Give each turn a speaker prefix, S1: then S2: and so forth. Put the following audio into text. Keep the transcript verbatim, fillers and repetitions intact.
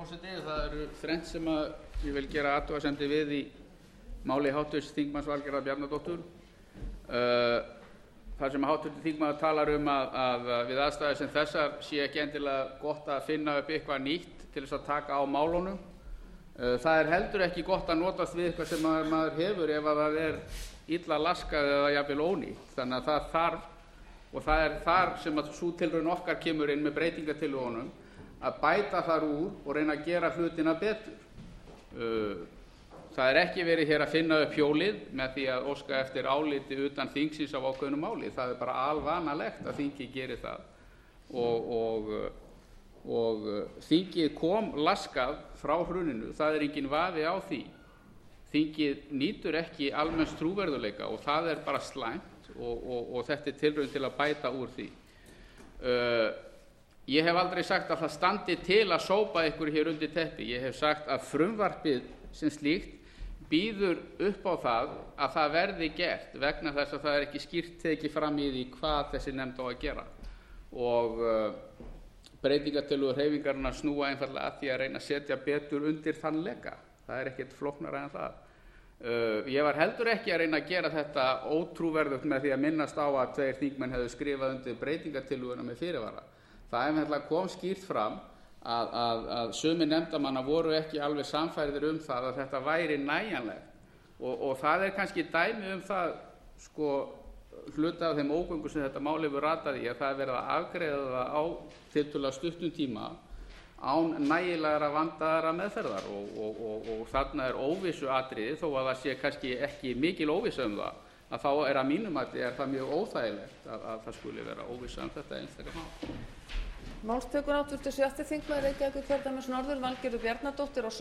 S1: forseti. Það eru þrennt sem að ég vil gera athugasemdir við í máli háttvirts þingmanns Valgerðar Bjarnadóttur. Þar sem háttvirtur þingmaður talar um að, að við aðstæður sem þessar sé ekki endilega gott að finna upp eitthvað nýtt til þess að taka á málunum. Það er heldur ekki gott að notast við eitthvað sem maður, maður hefur ef að það er illa laskað eða jafnvel ónýtt. Þannig að það þarf, og það er þar sem að sú tilraun okkar kemur inn með breytingatillögunum, að bæta þar úr og reyna að gera hlutina betur. Það er ekki verið hér að finna upp hjólið með því að óska eftir áliti utan þingsins af ákveðnu máli. Það er bara alvanalegt að þingið geri það. Og, og, og þingið kom laskað frá hruninu. Það er engin vafi á því. Þingið nýtur ekki almenns trúverðuleika og það er bara slæmt og, og, og þetta er tilraun til að bæta úr því. Uh, ég hef aldrei sagt að það standi til að sópa ykkur hér undir teppi. Ég hef sagt að frumvarpið sem slíkt býður upp á það að það verði gert vegna þess að það er ekki skýrt tekið fram í því hvað þessi nefnd á að gera. Og uh, breytingartillögur hreyfingarinnar snúa einfaldlega að því að reyna að setja betur undir þann leka. Það er ekkert flóknara en það. Uh, ég var heldur ekki að reyna að gera þetta ótrúverðugt með því að minnast á að tveir þingmenn hefðu skrifað undir breytingartillöguna með fyrirvara. Það einfaldlega kom skýrt fram að, að, að sumir nefndarmanna voru ekki alveg sannfærðir um það að þetta væri nægjanlegt. Og, og það er kannski dæmi um það, sko, hluta af þeim ógöngum sem þetta mál hefur ratað í, að það er verið að afgreiða það á tiltölulega stuttum tíma án nægilegra vandaðra meðferðar og, og, og, og þarna er óvissu atriði, þó að það sé kannski ekki mikil óvissa um það, að þá er að mínum að er það mjög óþægilegt að, að það skuli vera óvissa um þetta einstaka mál.
S2: Málstökur háttvirtur sjötti þingmaður Reykjavíkurkjördæmis norður Valgerður Bjarnadóttir og